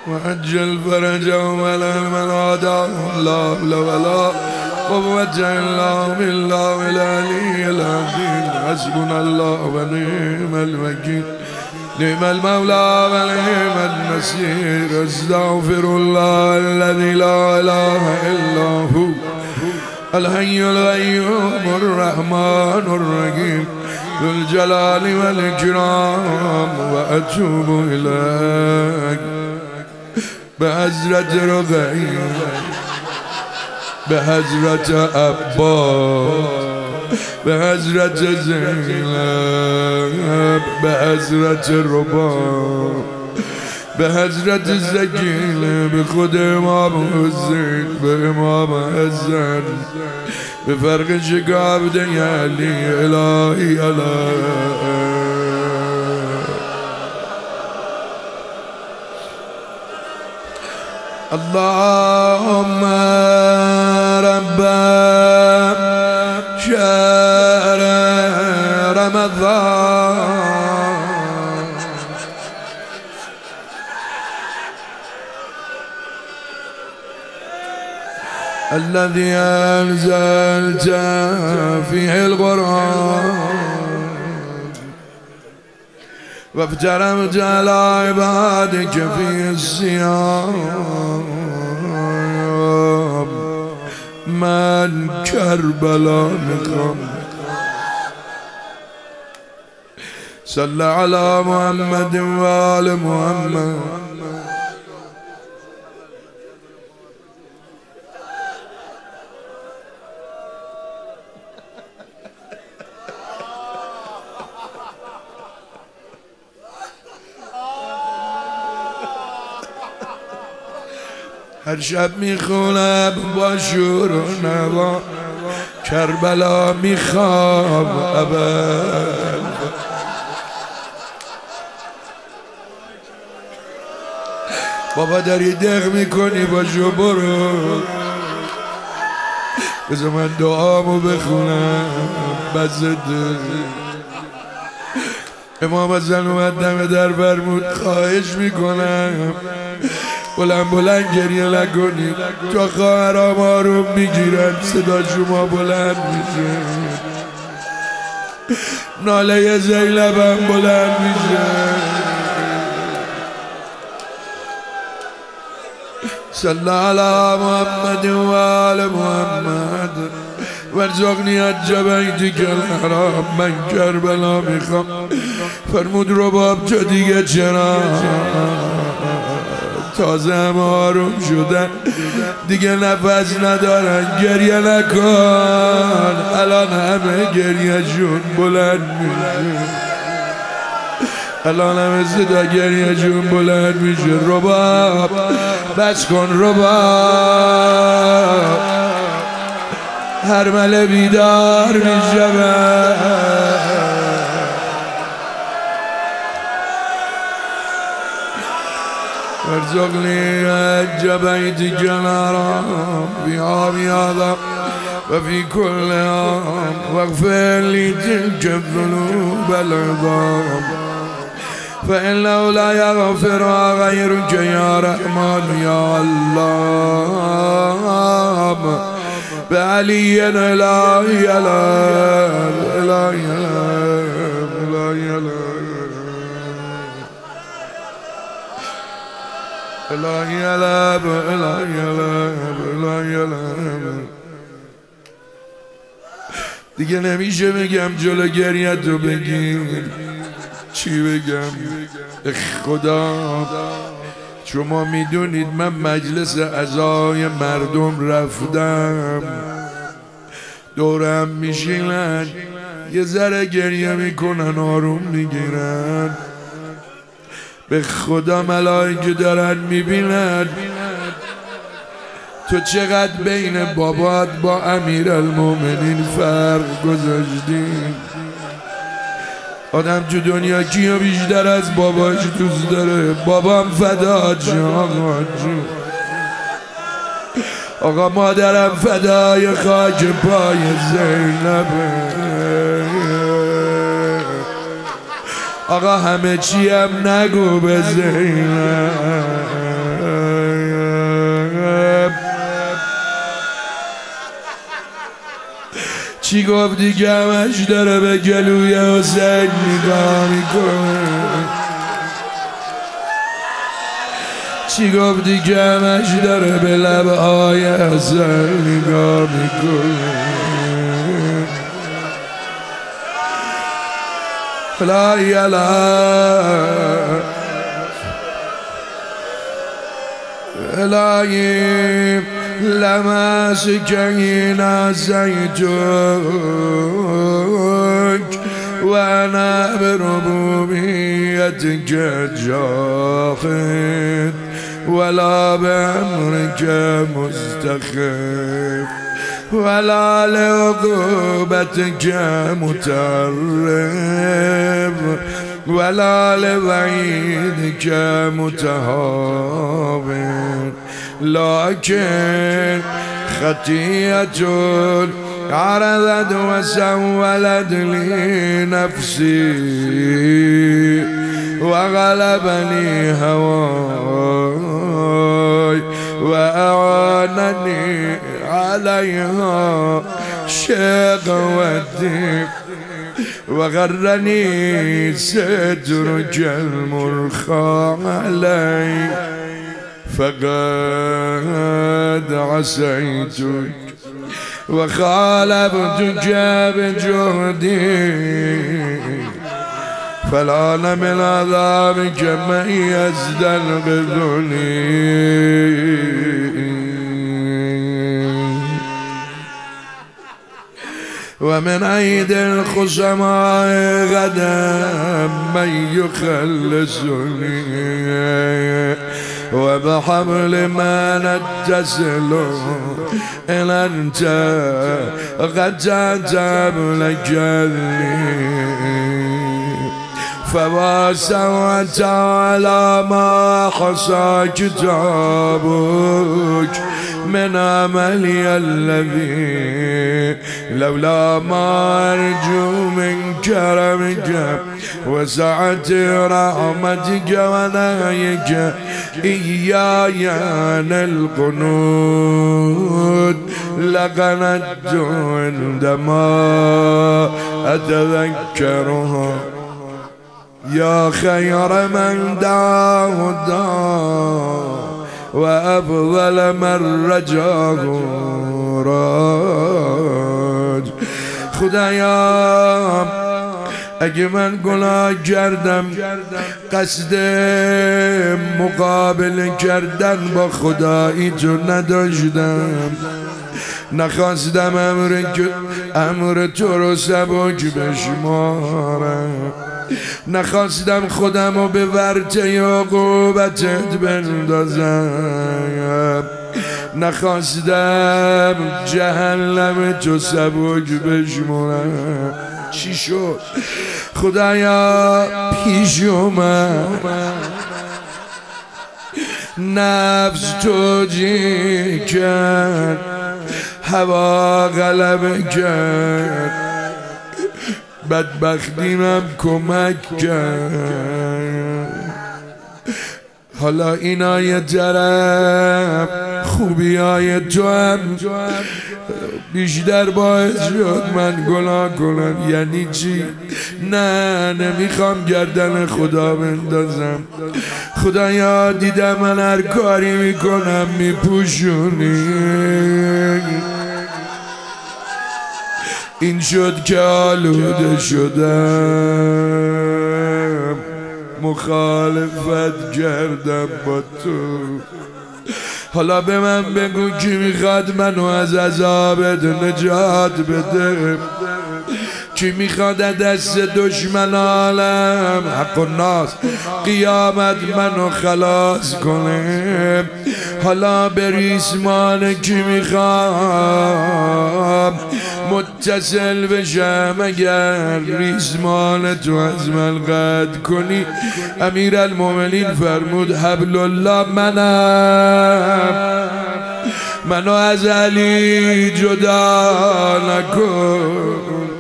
وعجل فرجهم ولا المنادى لا حول ولا قوة إلا بالله العلي العظيم حسبنا الله ونعم الوكيل نعم المولى ونعم النصير استغفر الله الذي لا إله إلا هو الحي القيوم الرحمن الرحيم ذو الجلال والإكرام وأتوب إليك بحضرت رقیه به حضرت عباس به حضرت زینب به حضرت رباب به حضرت زکیله به خود امام حسین به امام حسن به فرق شکابد علی الهی الهی اللهم رب شهر رمضان الذي أنزلت فيه القرآن وافترمت على عبادك في الصيام من كربلا نقم صلى على محمد وآل محمد هر شب میخونم با شور و نوا کربلا میخوام ابد بابا داری دق میکنی باشو برو بذار من دعامو بخونم بزده امام حسن اومد دم در فرمود خواهش میکنم بلند بلند گریه نکنید تا خواهرام آروم میگیرن صدا شما بلند میشه ناله زینبم بلند میشه صلی علی محمد و آل محمد ورزقنی الجبیت الحرام من کربلا میخوام فرمود رباب تو دیگه چرا تازه هم آروم شدن دیگه نفس ندارن گریه نکن الان همه گریه شون بلند میشه الان همه صدا گریه شون بلند میشه رباب بس کن رباب هر مله بیدار میشه ارزقني جبيتك الحرام في عام هذا وفي كل يوم واغفر لي تلك الذنوب العظام فإنه لا يغفرها غيرك يا رحمن يا الله بعلي الإلهي الإلهي الإلهي الهی علب الهی علب الهی علب دیگه نمیشه بگم جلو گریت رو بگیر چی بگم خدا شما میدونید من مجلس عزای مردم رفتم دورم میشینن یه ذره گریه میکنن آروم میگیرن به خدا ملائکه دارن میبینن تو چقدر بین بابات با امیرالمومنین فرق گذاشتی آدم تو دنیا کیو بیشتر از باباش دوست داره بابام فدا جان آقا مادرم فدای خاک پای زینبه آقا همه چیم نگو به زینب گفتی که همش داره به گلوی حسین نگاه میکنه؟ چی گفتی که همش داره به لبهای حسین نگاه میکنه؟ لا اله الهی لمسكين نسيتك وانا بربوبيتك جاحد ولا بأمرك مستخف ولا لعقوبتك متعرف ولا لوعيدك متهاون لكن خطيئة عرضت وسولت لي نفسي وغلبني هواي وأعانني عليها شقوتي وغرني سترك المرخى علي فقد عصيتك وخالفتك بجهدي فالآن من عذابك من يستنقذني ومن أيدي الخصماء غدا من يخلصني وبحبل ما نتصل إن أنت قد تبلغني فواسعت على ما حصى كتابك من عملي الذي لولا ما أرجو من كرمك وسعة رحمتك ونهيك إياي عن القنوت لقنت عندما أتذكرها يا خير من دعاه دعا وأفضل من رجاه راج خدایا اگه من گناه کردم قصد مقابل کردن با خدایی تو نداشتم نخواستم امر تو رو سبک بشمارم نخواستم خودم رو به ورطه عقوبتت بندازم نخواستم جهنم تو سبک بشمارم چی شد؟ خدایا پیش اومد نفس توجیه کرد هوا غلبه کرد بدبختیمم کمک کرد حالا اینا یه طرف خوبی های تو هم بیشتر باعث شد من گناه کنم یعنی چی؟ نه نمیخوام گردن خدا بندازم خدایا دیدم من هر کاری میکنم میپوشونی این شد که آلوده شدم مخالفت کردم با تو حالا به من بگو کی میخواد منو از عذابت نجات بده کی میخواد دست دشمنانم حق الناس قیامت منو خلاص کنه حالا به ریسمان کی میخوام متصل بشم اگر ریسمان تو از من قطع کنی امیر المومنین فرمود حبل الله منو از علی جدا نکن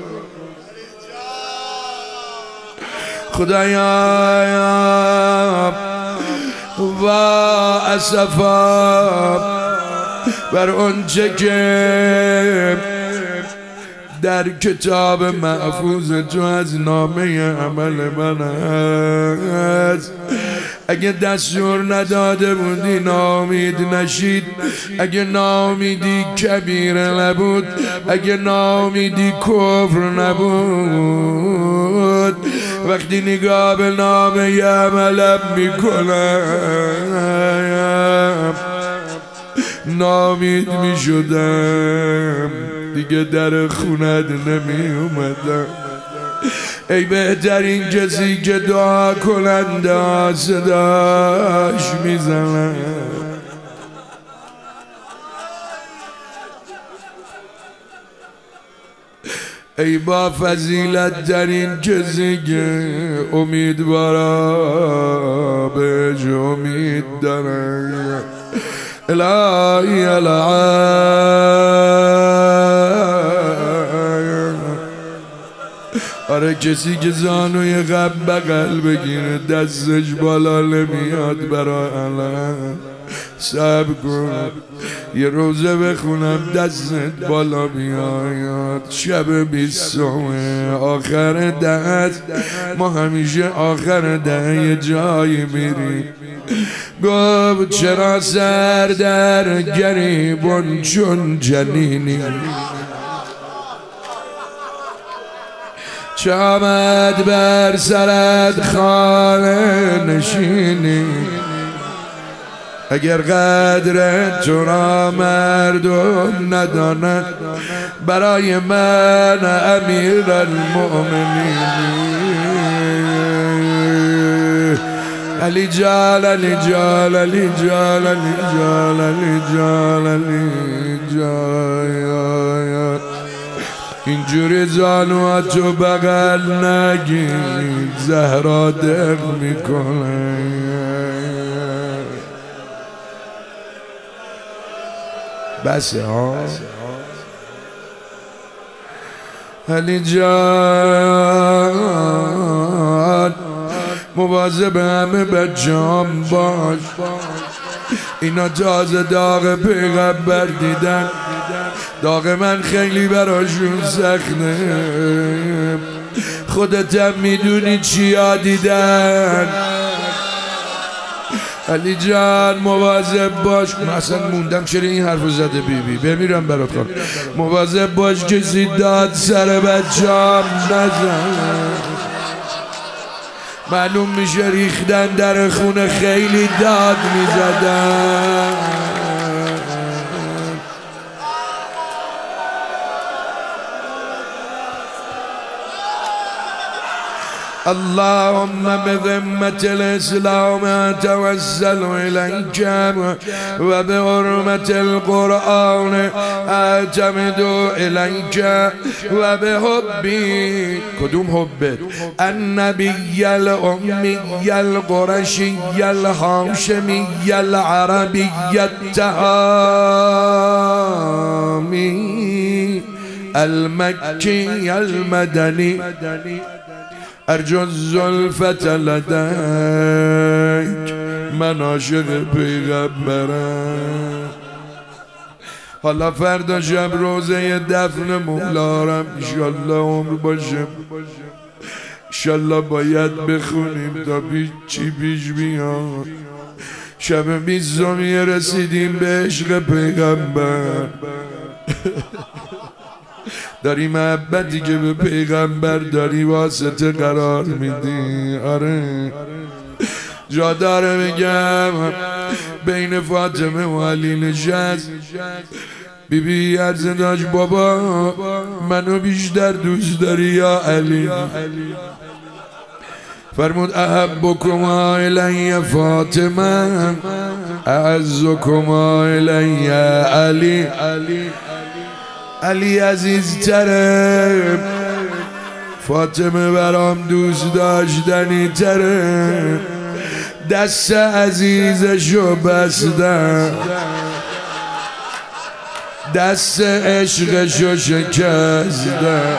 خدایا و اسفا بر اونچه که در کتاب محفوظ تو از نامه عمل من هست. اگه دستور نداده بودی ناامید نشید، اگه ناامیدی کبیره نبود، اگه ناامیدی کفر نبود، وقتی نگاه به نامه عملم میکنم ناامید میشدم، دیگه در خونت نمی اومدم. ای بهترین کسی که دعا کننده صداش میزنم، ای با فضیلت ترین کسی که امیدوارا بهش امید دارم. الهی آره کسی که زانوی غم بغل بگیره دستش بالا نمیاد برای علم، صبر کن یه روزه بخونم دستت بالا میاد. شب 20 آخر دست، ما همیشه آخر ده یه جایی میریم. گفت چرا سر در گریبان چون جنینی، چه آمد بر سرت خانه نشینی. اگر قدر تو را مردم نداند، برای من امیر المؤمنین علی جان علی جان علی جان علی جان علی جان علی جان. اینجوری زانواتو بغل نگیر زهرا دق میکنه. بسه ها علی جان، مواظب همه بچه‌ام باش، اینا تازه داغ پیغمبر دیدن، داغ من خیلی براشون سخته. خودتم میدونی چیا دیدن. علی جان مواظب باش. من اصلا موندم چرا این حرفو زده بیبی. بمیرم برات خواهم. مواظب باش کسی داد سر بچه‌ام نزن، معلوم میشه ریختن در خونه خیلی داد میزدن. اللهم بذمة الإسلام أتوسل إليك وبحرمة القرآن أعتمد إليك وبحبي كدوم حبت النبي الأمي القرشي الهاشمي العربي التهامي المكي المدني ارجو الزلفة لديك. من عاشق پیغمبرم. حالا فردا شب روزه دفن مولارم، انشالله عمر باشم، انشالله باید بخونیم تا چی پیش بیاد. شب 20 رسیدیم به عشق پیغمبر. داری محبتی که به پیغمبر داری واسطه قرار میدی. آره جا داره بگم بین فاطمه و علی نشست. بیبی عرض داشت بابا منو بیشتر دوست داری یا علی؟ فرمود احبکما الی فاطمه اعزکما الی علی. علی عزیزتره، فاطمه برام دوست داشتنی تره. دست عزیزشو بستم، دست عشقشو شکستم.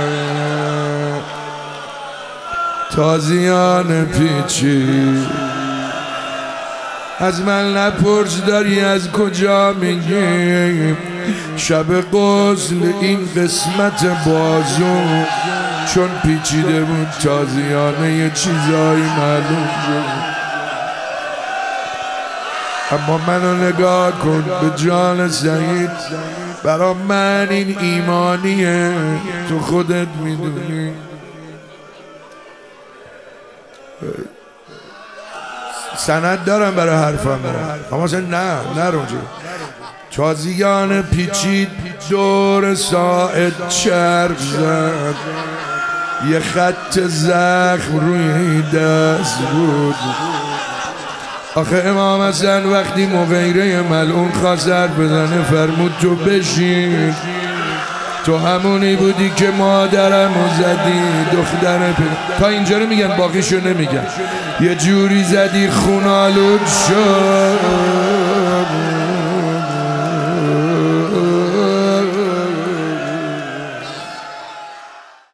تازیان پیچی از من نپرس داری از کجا میگی. شب غسل این قسمت بازو چون پیچیده بود تازیانه یه چیزایی معلوم شد. اما منو نگاه کن به جان سعید، برا من این ایمانیه، تو خودت میدونی. سند دارم برای حرفم، اما نه رونجه تازیان پیچید دور ساعد چرخ زد، یه خط زخم روی دست بود. آخه امام حسن وقتی مغیره ملعون خواست حرف بزنه فرمود تو بشین، تو همونی بودی که مادرمو زدی دختر تا اینجا رو میگن، باقیشو نمیگن. یه جوری زدی خونالود شد